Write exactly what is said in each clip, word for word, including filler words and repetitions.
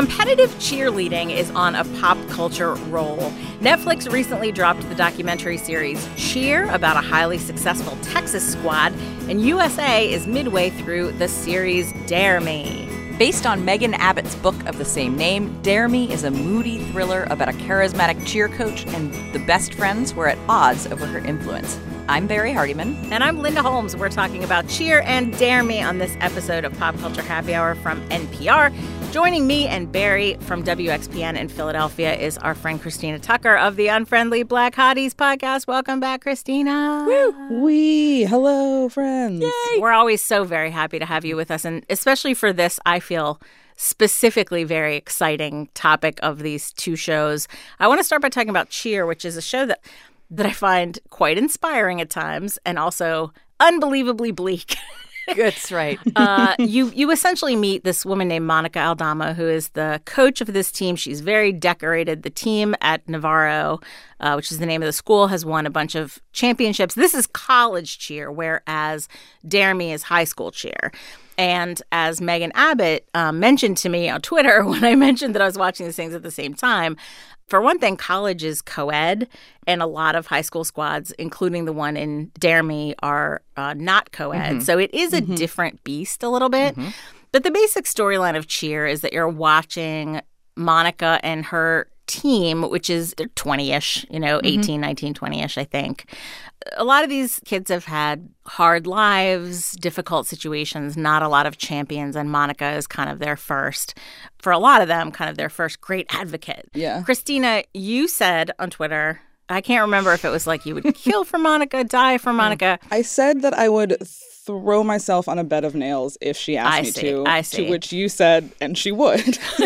Competitive cheerleading is on a pop culture roll. Netflix recently dropped the documentary series Cheer about a highly successful Texas squad, and U S A is midway through the series Dare Me. Based on Megan Abbott's book of the same name, Dare Me is a moody thriller about a charismatic cheer coach and the best friends who are at odds over her influence. I'm Barry Hardiman. And I'm Linda Holmes. We're talking about Cheer and Dare Me on this episode of Pop Culture Happy Hour from N P R. Joining me and Barry from W X P N in Philadelphia is our friend Christina Tucker of the Unfriendly Black Hotties podcast. Welcome back, Christina. Woo! Wee! Hello, friends. Yay! We're always so very happy to have you with us, and especially for this, I feel specifically very exciting topic of these two shows. I want to start by talking about Cheer, which is a show that that I find quite inspiring at times and also unbelievably bleak. That's right. uh, you you essentially meet this woman named Monica Aldama, who is the coach of this team. She's very decorated. The team at Navarro, uh, which is the name of the school, has won a bunch of championships. This is college cheer, whereas Dare Me is high school cheer. And as Megan Abbott um, mentioned to me on Twitter when I mentioned that I was watching these things at the same time, for one thing, college is co-ed, and a lot of high school squads, including the one in Dare Me, are uh, not co-ed. Mm-hmm. So it is a mm-hmm. different beast a little bit. Mm-hmm. But the basic storyline of Cheer is that you're watching Monica and her team, which is they're twenty-ish, you know, mm-hmm. eighteen, nineteen, twenty-ish, I think. A lot of these kids have had hard lives, difficult situations, not a lot of champions, and Monica is kind of their first, for a lot of them, kind of their first great advocate. Yeah. Christina, you said on Twitter, I can't remember if it was like you would kill for Monica, die for Monica. I said that I would throw myself on a bed of nails if she asked I me see, to. I see. To which you said, and she would.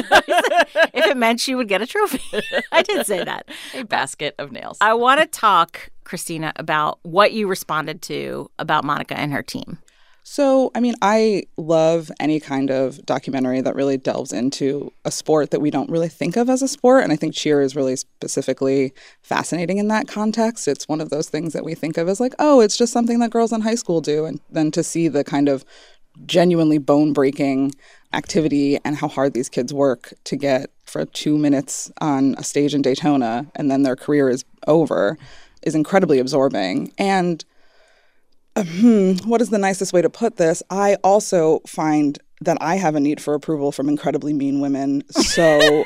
If it meant she would get a trophy. I did say that. A basket of nails. I want to talk, Christina, about what you responded to about Monica and her team. So, I mean, I love any kind of documentary that really delves into a sport that we don't really think of as a sport. And I think Cheer is really specifically fascinating in that context. It's one of those things that we think of as like, oh, it's just something that girls in high school do. And then to see the kind of genuinely bone-breaking activity and how hard these kids work to get for two minutes on a stage in Daytona and then their career is over is incredibly absorbing. And uh, hmm, what is the nicest way to put this? I also find that I have a need for approval from incredibly mean women. So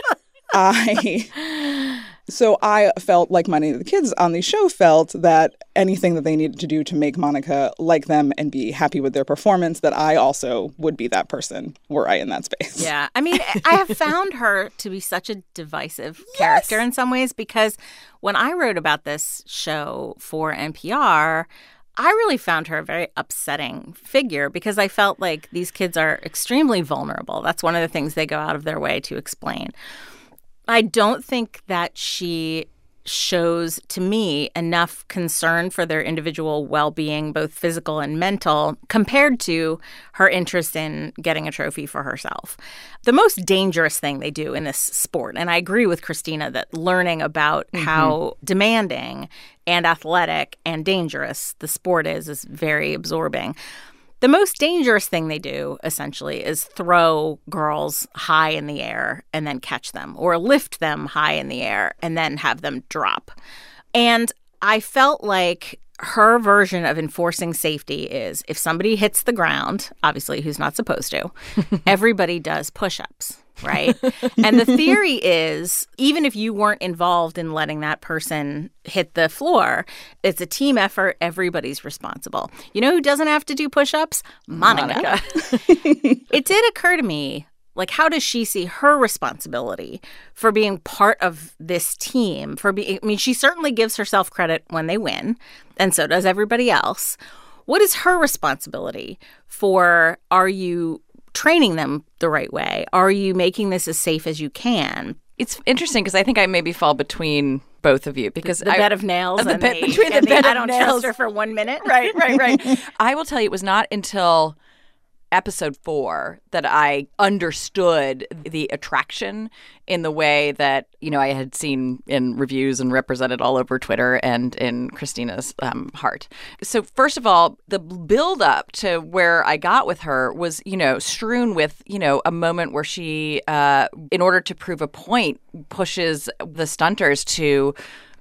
I... So I felt like many of the kids on the show felt that anything that they needed to do to make Monica like them and be happy with their performance, that I also would be that person were I in that space. Yeah. I mean, I have found her to be such a divisive character yes. in some ways, because when I wrote about this show for N P R, I really found her a very upsetting figure because I felt like these kids are extremely vulnerable. That's one of the things they go out of their way to explain. I don't think that she shows, to me, enough concern for their individual well-being, both physical and mental, compared to her interest in getting a trophy for herself. The most dangerous thing they do in this sport, and I agree with Christina that learning about mm-hmm. how demanding and athletic and dangerous the sport is is very absorbing. The most dangerous thing they do, essentially, is throw girls high in the air and then catch them, or lift them high in the air and then have them drop. And I felt like her version of enforcing safety is if somebody hits the ground, obviously who's not supposed to, everybody does push-ups. Right? And the theory is, even if you weren't involved in letting that person hit the floor, it's a team effort. Everybody's responsible. You know who doesn't have to do push-ups? Monica. Monica. It did occur to me, like, how does she see her responsibility for being part of this team? For being, I mean, she certainly gives herself credit when they win, and so does everybody else. What is her responsibility for, are you training them the right way? Are you making this as safe as you can? It's interesting because I think I maybe fall between both of you because the I, bed of nails uh, the and bed, the, between and the bed the, of I don't nails. trust her for one minute. Right, right, right. I will tell you, it was not until episode four that I understood the attraction in the way that, you know, I had seen in reviews and represented all over Twitter and in Christina's um, heart. So first of all, the build up to where I got with her was, you know, strewn with, you know, a moment where she, uh, in order to prove a point, pushes the stunters to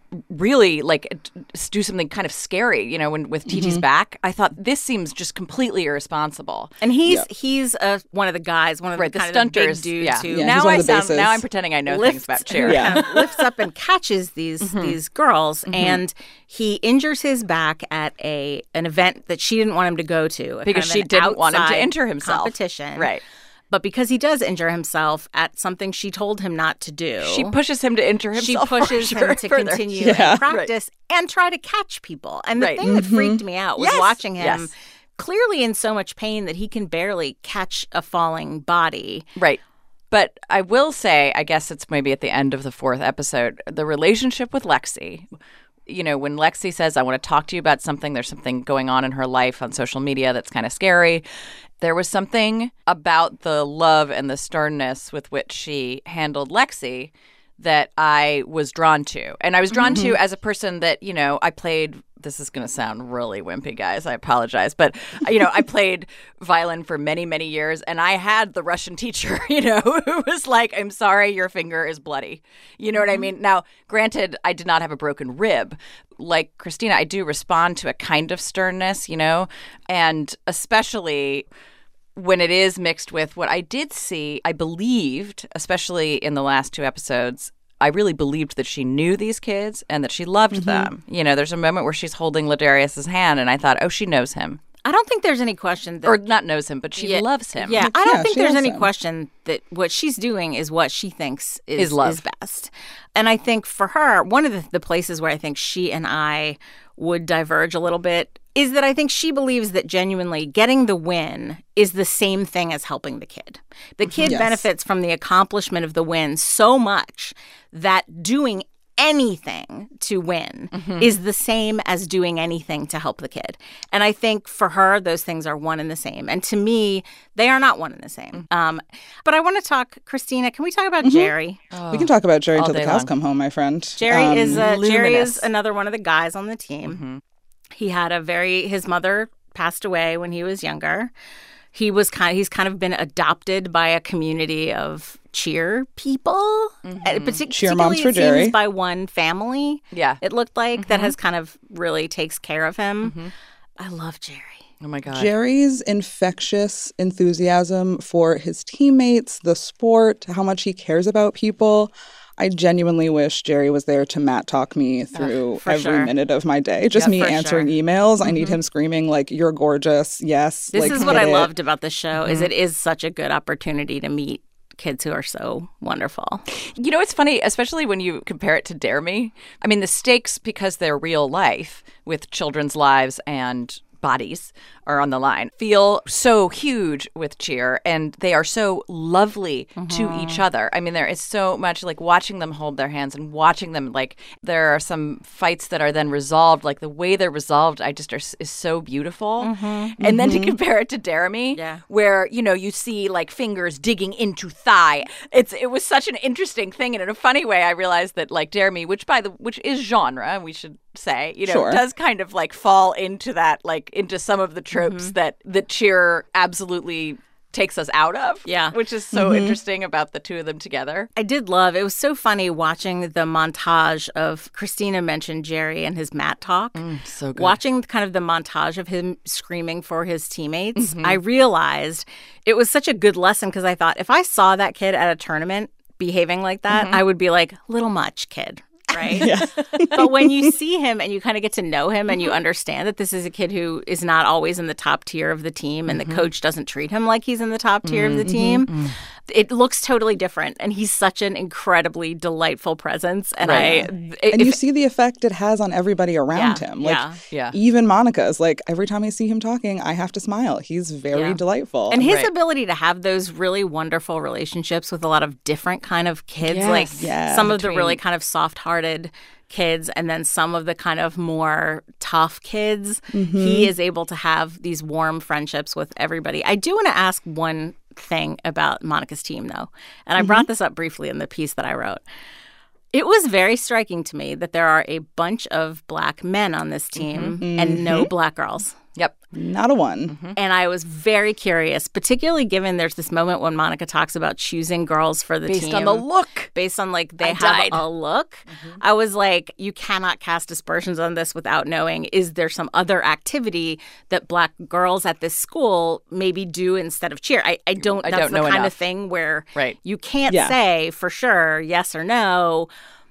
really like do something kind of scary, you know, when with Tiji's mm-hmm. back. I thought this seems just completely irresponsible. And he's yeah. he's uh, one of the guys, one of right, the, the kind stunters, of big dudes yeah. who yeah, now I the sound bases. now I'm pretending I know lifts, things about cheer. Yeah. Kind of lifts up and catches these mm-hmm. these girls, mm-hmm. and he injures his back at a an event that she didn't want him to go to because kind of she didn't want him to injure himself. Competition, right? But because he does injure himself at something she told him not to do. She pushes him to injure himself. She pushes sure, him to further. continue yeah. and practice right. and try to catch people. And the right. thing mm-hmm. that freaked me out was yes. watching him yes. clearly in so much pain that he can barely catch a falling body. Right. But I will say, I guess it's maybe at the end of the fourth episode, the relationship with Lexi. You know, when Lexi says, I want to talk to you about something, there's something going on in her life on social media that's kind of scary. There was something about the love and the sternness with which she handled Lexi that I was drawn to. And I was drawn mm-hmm. to as a person that, you know, I played, this is going to sound really wimpy, guys. I apologize. But, you know, I played violin for many, many years. And I had the Russian teacher, you know, who was like, I'm sorry, your finger is bloody. You know mm-hmm. what I mean? Now, granted, I did not have a broken rib. Like Christina, I do respond to a kind of sternness, you know, and especially when it is mixed with what I did see, I believed, especially in the last two episodes, I really believed that she knew these kids and that she loved mm-hmm. them. You know, there's a moment where she's holding Ladarius's hand and I thought, oh, she knows him. I don't think there's any question that... Or not knows him, but she yeah, loves him. Yeah, I don't yeah, think there's any him. question that what she's doing is what she thinks is, is, love. is best. And I think for her, one of the, the places where I think she and I would diverge a little bit is that I think she believes that genuinely getting the win is the same thing as helping the kid. The kid yes. benefits from the accomplishment of the win so much that doing anything to win mm-hmm. is the same as doing anything to help the kid. And I think for her, those things are one and the same. And to me, they are not one and the same. Mm-hmm. Um, but I want to talk, Christina, can we talk about mm-hmm. Jerry? Oh, we can talk about Jerry until the cows long. come home, my friend. Jerry um, is uh, Jerry luminous. is another one of the guys on the team. Mm-hmm. He had a very, his mother passed away when he was younger. He was kind of, he's kind of been adopted by a community of cheer people, mm-hmm. partic- cheer moms for Jerry. By one family. Yeah. It looked like mm-hmm. that has kind of really takes care of him. Mm-hmm. I love Jerry. Oh my God. Jerry's infectious enthusiasm for his teammates, the sport, how much he cares about people. I genuinely wish Jerry was there to Matt talk me through uh, every sure. minute of my day. Just yep, me answering sure. emails. Mm-hmm. I need him screaming like, you're gorgeous. Yes. This like, is what I it. loved about the show mm-hmm. is it is such a good opportunity to meet kids who are so wonderful. You know, it's funny, especially when you compare it to Dare Me. I mean, the stakes, because they're real life with children's lives and bodies are on the line, feel so huge with cheer, and they are so lovely mm-hmm. to each other. I mean, there is so much like watching them hold their hands and watching them, like there are some fights that are then resolved, like the way they're resolved, I just are, is so beautiful. Mm-hmm. And mm-hmm. then to compare it to Dare Me, yeah. where, you know, you see like fingers digging into thigh. It's it was such an interesting thing, and in a funny way, I realized that like Dare Me, which by the which is genre, we should say, you know, sure. does kind of like fall into that, like into some of the tropes mm-hmm. that that cheer absolutely takes us out of. Yeah. Which is so mm-hmm. interesting about the two of them together. I did love, it was so funny watching the montage of, Christina mentioned Jerry and his mat talk. Mm, so good. Watching kind of the montage of him screaming for his teammates, mm-hmm. I realized it was such a good lesson because I thought if I saw that kid at a tournament behaving like that, mm-hmm. I would be like, little much, kid. Right? Yeah. But when you see him and you kind of get to know him and you understand that this is a kid who is not always in the top tier of the team and mm-hmm. the coach doesn't treat him like he's in the top tier mm-hmm. of the team, mm-hmm. it looks totally different. And he's such an incredibly delightful presence. And right. I And if, you see the effect it has on everybody around yeah, him. Like yeah. Yeah. even Monica's like every time I see him talking, I have to smile. He's very yeah. delightful. And his right. ability to have those really wonderful relationships with a lot of different kind of kids, yes. like yeah. some of Between... the really kind of soft-hearted kids and then some of the kind of more tough kids, mm-hmm. he is able to have these warm friendships with everybody. I do want to ask one thing about Monica's team, though, and I mm-hmm. brought this up briefly in the piece that I wrote. It was very striking to me that there are a bunch of Black men on this team mm-hmm. and no Black girls. Yep. Not a one. Mm-hmm. And I was very curious, particularly given there's this moment when Monica talks about choosing girls for the based team. Based on the look. Based on, like, they I have died. a look. Mm-hmm. I was like, you cannot cast aspersions on this without knowing, is there some other activity that Black girls at this school maybe do instead of cheer? I, I don't, I that's don't the know kind enough. of thing where right. you can't yeah. say for sure yes or no.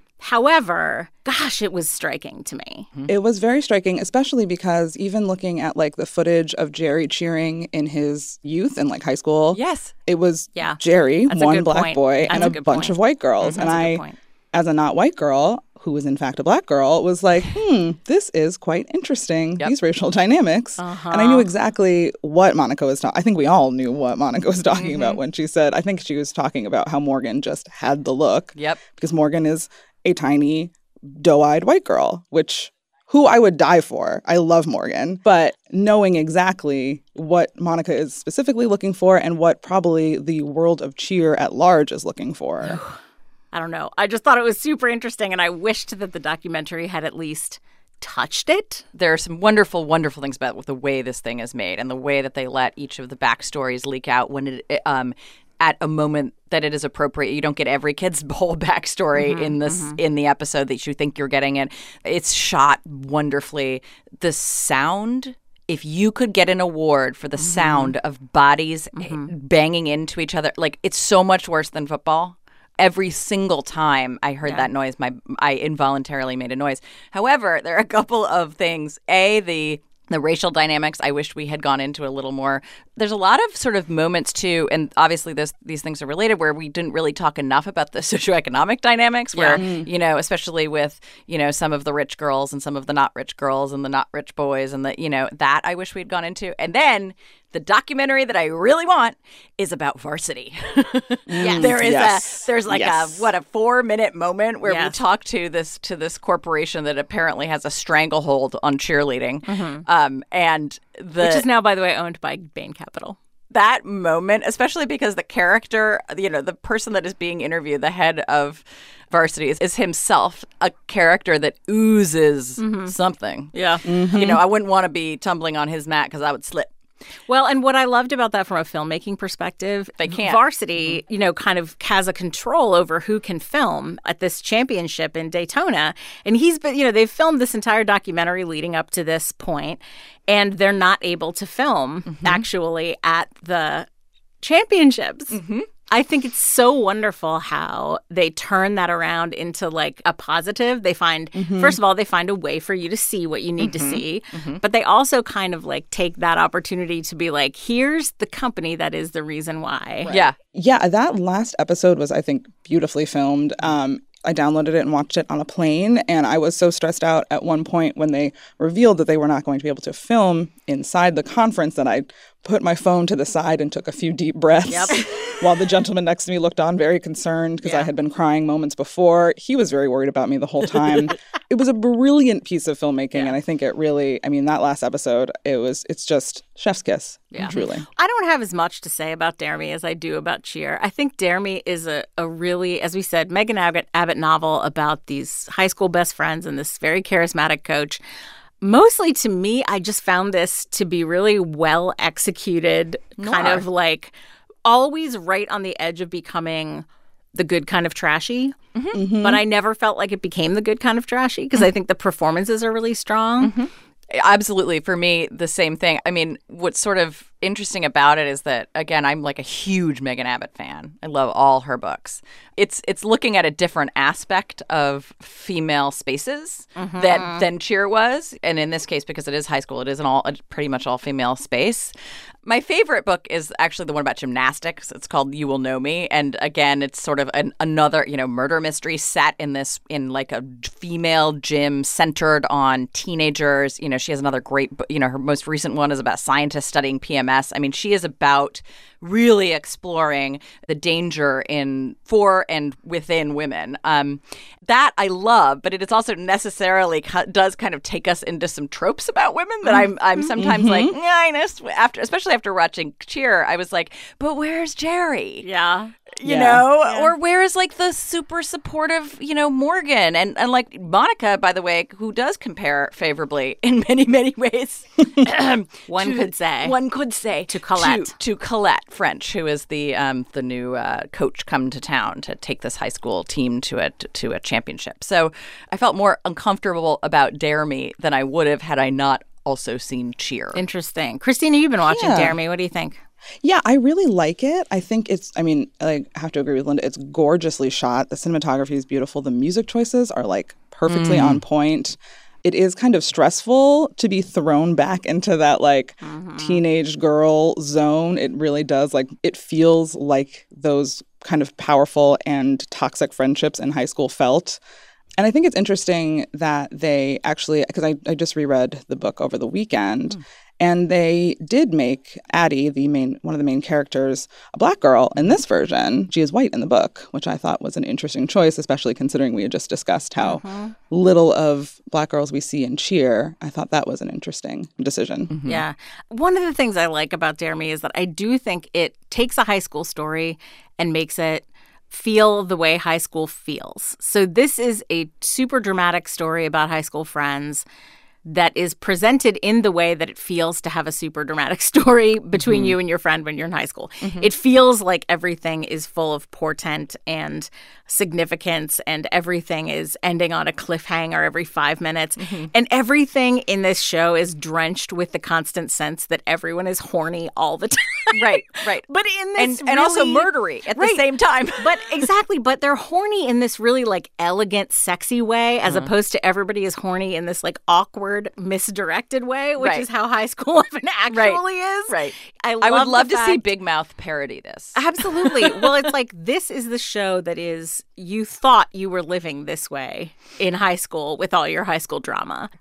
However, gosh, it was striking to me. It was very striking, especially because even looking at like the footage of Jerry cheering in his youth and like high school, yes, it was yeah. Jerry, That's one a good Black point. boy, That's and a a, good bunch point. of white girls. Mm-hmm. And That's a I, good point. as a not white girl, who was in fact a Black girl, was like, hmm, this is quite interesting, yep. these racial dynamics. Uh-huh. And I knew exactly what Monica was talking I think we all knew what Monica was talking mm-hmm. about when she said, I think she was talking about how Morgan just had the look. Yep. Because Morgan is a tiny, doe-eyed white girl, which who I would die for. I love Morgan. But knowing exactly what Monica is specifically looking for and what probably the world of cheer at large is looking for. I don't know. I just thought it was super interesting, and I wished that the documentary had at least touched it. There are some wonderful, wonderful things about the way this thing is made and the way that they let each of the backstories leak out when it um at a moment that it is appropriate. You don't get every kid's whole backstory mm-hmm, in this mm-hmm. in the episode that you think you're getting it. It's shot wonderfully. The sound, if you could get an award for the mm-hmm. sound of bodies mm-hmm. banging into each other, like it's so much worse than football. Every single time I heard yeah. that noise, my I involuntarily made a noise. However, there are a couple of things. A, the The racial dynamics, I wish we had gone into a little more. There's a lot of sort of moments, too, and obviously this, these things are related, where we didn't really talk enough about the socioeconomic dynamics, where, yeah. you know, especially with, you know, some of the rich girls and some of the not rich girls and the not rich boys and the, you know, that I wish we'd gone into. And then the documentary that I really want is about Varsity. Yes. There is yes. a there's like yes. a what a four minute moment where yes. we talk to this to this corporation that apparently has a stranglehold on cheerleading, mm-hmm. um, and the which is now, by the way, owned by Bain Capital. That moment, especially because the character, you know, the person that is being interviewed, the head of Varsity, is, is himself a character that oozes mm-hmm. something. Yeah, mm-hmm. you know, I wouldn't want to be tumbling on his mat because I would slip. Well, and what I loved about that from a filmmaking perspective, they can't. Varsity, you know, kind of has a control over who can film at this championship in Daytona. And he's been, you know, they've filmed this entire documentary leading up to this point, and they're not able to film mm-hmm. actually at the championships. Mm-hmm. I think it's so wonderful how they turn that around into like a positive. They find, mm-hmm. first of all, they find a way for you to see what you need mm-hmm. to see. Mm-hmm. But they also kind of like take that opportunity to be like, here's the company that is the reason why. Right. Yeah. Yeah. That last episode was, I think, beautifully filmed. Um, I downloaded it and watched it on a plane. And I was so stressed out at one point when they revealed that they were not going to be able to film inside the conference that I put my phone to the side and took a few deep breaths. Yep. While the gentleman next to me looked on very concerned because yeah. I had been crying moments before. He was very worried about me the whole time. It was a brilliant piece of filmmaking. Yeah. And I think it really, I mean, that last episode, it was, it's just chef's kiss. Yeah. Truly. I don't have as much to say about Dare Me as I do about Cheer. I think Dare Me is a, a really, as we said, Megan Abbott, Abbott novel about these high school best friends and this very charismatic coach. Mostly to me, I just found this to be really well executed, Noir. kind of like always right on the edge of becoming the good kind of trashy. Mm-hmm. Mm-hmm. But I never felt like it became the good kind of trashy because mm-hmm. I think the performances are really strong. Mm-hmm. Absolutely. For me, the same thing. I mean, what's sort of interesting about it is that, again, I'm like a huge Megan Abbott fan. I love all her books. It's it's looking at a different aspect of female spaces mm-hmm. that than Cheer was. And in this case, because it is high school, it is an all a pretty much all female space. My favorite book is actually the one about gymnastics. It's called You Will Know Me. And again, it's sort of an, another, you know, murder mystery set in this, in like a female gym centered on teenagers. You know, she has another great, you know, her most recent one is about scientists studying P M S. I mean, she is about really exploring the danger in for and within women. Um, that I love, but it is also necessarily does kind of take us into some tropes about women that I'm I'm sometimes mm-hmm. like, yeah, I know, after especially after watching Cheer, I was like, but where's Jerry? Yeah. You yeah. know, yeah. or where is like the super supportive, you know, Morgan and, and like Monica, by the way, who does compare favorably in many, many ways. one to, could say. One could say. To Colette. To, to Colette French, who is the um, the new uh, coach come to town to take this high school team to a, to a championship. So I felt more uncomfortable about Dare Me than I would have had I not also seen Cheer. Interesting. Christina, you've been watching yeah. Dare Me. What do you think? Yeah, I really like it. I think it's, I mean, I have to agree with Linda. It's gorgeously shot. The cinematography is beautiful. The music choices are like perfectly mm. on point. It is kind of stressful to be thrown back into that like mm-hmm. teenage girl zone. It really does. Like, it feels like those kind of powerful and toxic friendships in high school felt. And I think it's interesting that they actually, because I, I just reread the book over the weekend, mm. and they did make Addie, the main one of the main characters, a black girl in this version. She is white in the book, which I thought was an interesting choice, especially considering we had just discussed how mm-hmm. little of black girls we see in Cheer. I thought that was an interesting decision. Mm-hmm. Yeah. One of the things I like about Dare Me is that I do think it takes a high school story and makes it feel the way high school feels. So this is a super dramatic story about high school friends that is presented in the way that it feels to have a super dramatic story between mm-hmm. you and your friend when you're in high school. Mm-hmm. It feels like everything is full of portent and significance, and everything is ending on a cliffhanger every five minutes. Mm-hmm. And everything in this show is drenched with the constant sense that everyone is horny all the time. Right, right. But in this And, really, and also murdery at right, the same time. But exactly, but they're horny in this really like elegant, sexy way, as mm-hmm. opposed to everybody is horny in this like awkward, misdirected way, which right. is how High School of an actually right. is. Right. I, love I would love to fact, see Big Mouth parody this. Absolutely. Well, it's like, this is the show that is, you thought you were living this way in high school with all your high school drama.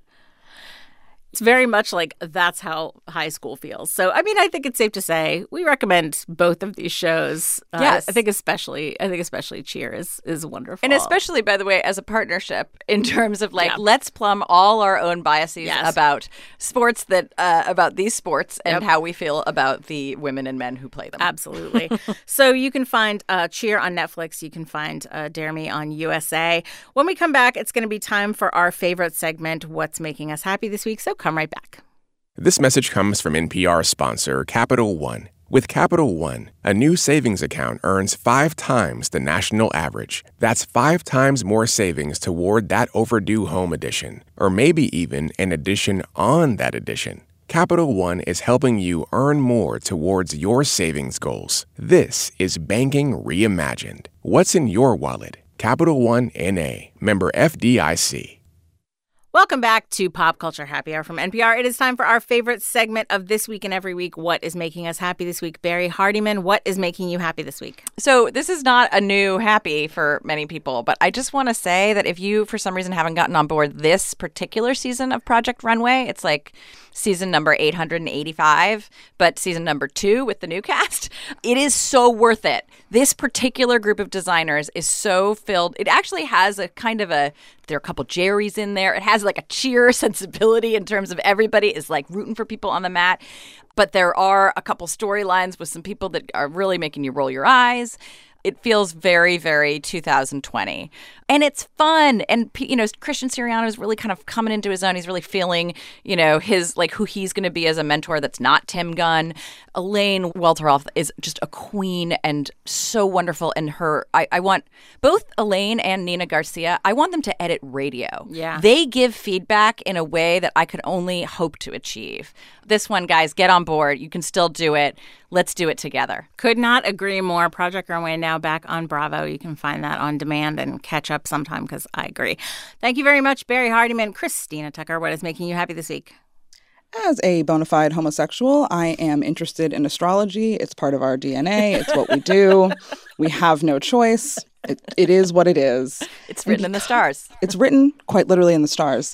It's very much like that's how high school feels. So, I mean, I think it's safe to say we recommend both of these shows. Uh, yes. I think especially, I think especially Cheer is, is wonderful. And especially, by the way, as a partnership in terms of like, yeah. let's plumb all our own biases yes. about sports that, uh, about these sports and yep. how we feel about the women and men who play them. Absolutely. So you can find uh, Cheer on Netflix. You can find uh, Dare Me on U S A. When we come back, it's going to be time for our favorite segment, What's Making Us Happy This Week. So come right back. This message comes from N P R sponsor Capital One. With Capital One, a new savings account earns five times the national average. That's five times more savings toward that overdue home edition, or maybe even an addition on that addition. Capital One is helping you earn more towards your savings goals. This is banking reimagined. What's in your wallet? Capital One N A, member F D I C. Welcome back to Pop Culture Happy Hour from N P R. It is time for our favorite segment of This Week and Every Week. What is making us happy this week? Barry Hardiman, what is making you happy this week? So this is not a new happy for many people, but I just want to say that if you, for some reason, haven't gotten on board this particular season of Project Runway, it's like season number eight hundred eighty-five, but season number two with the new cast, it is so worth it. This particular group of designers is so filled. It actually has a kind of a, there are a couple Jerrys in there. It has like a Cheer sensibility in terms of everybody is like rooting for people on the mat. But there are a couple storylines with some people that are really making you roll your eyes. It feels very, very two thousand twenty. And it's fun. And, you know, Christian Siriano is really kind of coming into his own. He's really feeling, you know, his, like, who he's going to be as a mentor that's not Tim Gunn. Elaine Welteroth is just a queen and so wonderful. And her, I, I want both Elaine and Nina Garcia, I want them to edit radio. Yeah. They give feedback in a way that I could only hope to achieve. This one, guys, get on board. You can still do it. Let's do it together. Could not agree more. Project Runway now back on Bravo. You can find that on demand and catch up sometime because I agree. Thank you very much, Barry Hardiman. Christina Tucker, what is making you happy this week? As a bona fide homosexual, I am interested in astrology. It's part of our D N A. It's what we do. We have no choice. It, it is what it is. It's written in the stars. It's written quite literally in the stars.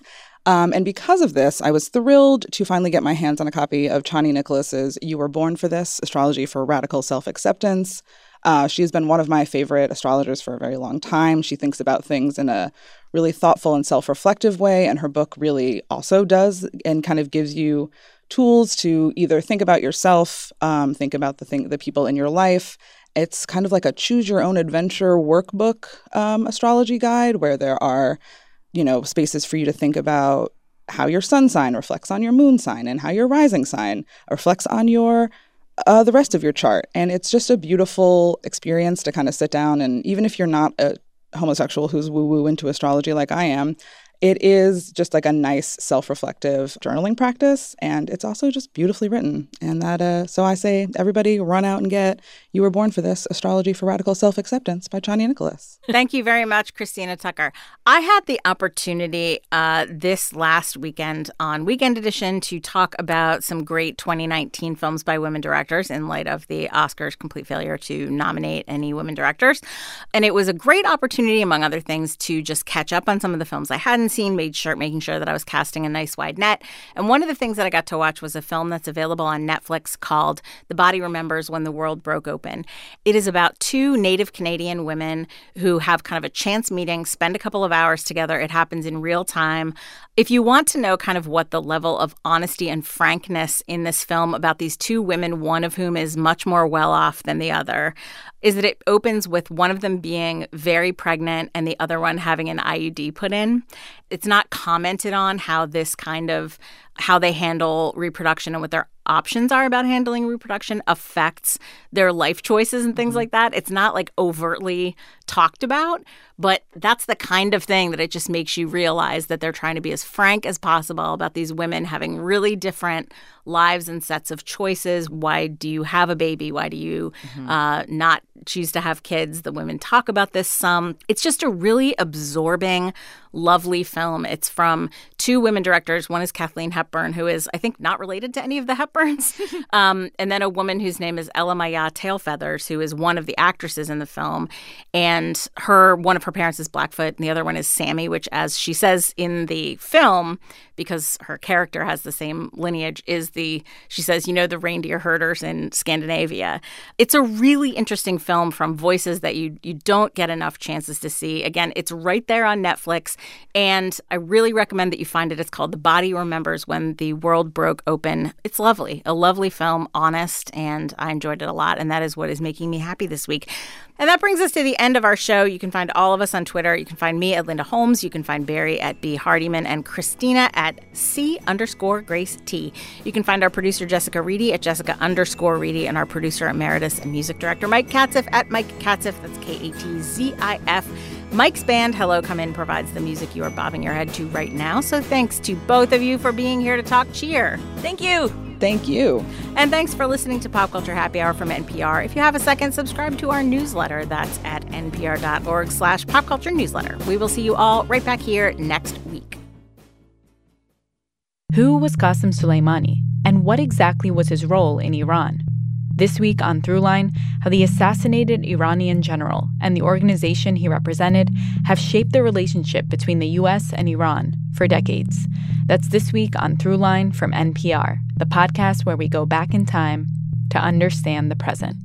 Um, and because of this, I was thrilled to finally get my hands on a copy of Chani Nicholas's You Were Born for This, Astrology for Radical Self-Acceptance. Uh, she has been one of my favorite astrologers for a very long time. She thinks about things in a really thoughtful and self-reflective way, and her book really also does and kind of gives you tools to either think about yourself, um, think about the thing, the people in your life. It's kind of like a choose-your-own-adventure workbook um, astrology guide where there are, you know, spaces for you to think about how your sun sign reflects on your moon sign and how your rising sign reflects on your Uh, the rest of your chart. And it's just a beautiful experience to kind of sit down. And even if you're not a homosexual who's woo-woo into astrology like I am, it is just like a nice self-reflective journaling practice. And it's also just beautifully written. And that, uh, so I say, everybody run out and get You Were Born for This, Astrology for Radical Self-Acceptance by Chani Nicholas. Thank you very much, Christina Tucker. I had the opportunity uh, this last weekend on Weekend Edition to talk about some great twenty nineteen films by women directors in light of the Oscars' complete failure to nominate any women directors. And it was a great opportunity, among other things, to just catch up on some of the films I hadn't seen, made sure, making sure that I was casting a nice wide net. And one of the things that I got to watch was a film that's available on Netflix called The Body Remembers When the World Broke Open. It is about two Native Canadian women who have kind of a chance meeting, spend a couple of hours together. It happens in real time. If you want to know kind of what the level of honesty and frankness in this film about these two women, one of whom is much more well off than the other, is that it opens with one of them being very pregnant and the other one having an I U D put in. It's not commented on how this kind of, how they handle reproduction and what their options are about handling reproduction affects their life choices and things mm-hmm. like that. It's not like overtly talked about, but that's the kind of thing that it just makes you realize that they're trying to be as frank as possible about these women having really different lives and sets of choices. Why do you have a baby? Why do you mm-hmm. uh, not choose to have kids? The women talk about this some. It's just a really absorbing, lovely film. It's from two women directors. One is Kathleen Hepburn, who is, I think, not related to any of the Hepburns. um, and then a woman whose name is Ella Maya Tailfeathers, who is one of the actresses in the film. And her, one of her parents is Blackfoot, and the other one is Sammy, which, as she says in the film, because her character has the same lineage, is the, she says, you know, the reindeer herders in Scandinavia. It's a really interesting film from voices that you you don't get enough chances to see. Again, it's right there on Netflix, and I really recommend that you find it. It's called The Body Remembers When the World Broke Open. It's lovely, a lovely film, honest, and I enjoyed it a lot, and that is what is making me happy this week. And that brings us to the end of our show. You can find all of us on Twitter. You can find me at Linda Holmes. You can find Barry at B. Hardiman and Christina at C underscore Grace T. You can find our producer, Jessica Reedy, at Jessica underscore Reedy, and our producer emeritus and music director, Mike Katzif, at Mike Katzif. That's K A T Z I F. Mike's band, Hello Come In, provides the music you are bobbing your head to right now. So thanks to both of you for being here to talk cheer. Thank you. Thank you. And thanks for listening to Pop Culture Happy Hour from N P R. If you have a second, subscribe to our newsletter. That's at npr.org slash popculture newsletter. We will see you all right back here next week. Who was Qasem Soleimani, and what exactly was his role in Iran? This week on Throughline, how the assassinated Iranian general and the organization he represented have shaped the relationship between the U S and Iran for decades. That's this week on Throughline from N P R, the podcast where we go back in time to understand the present.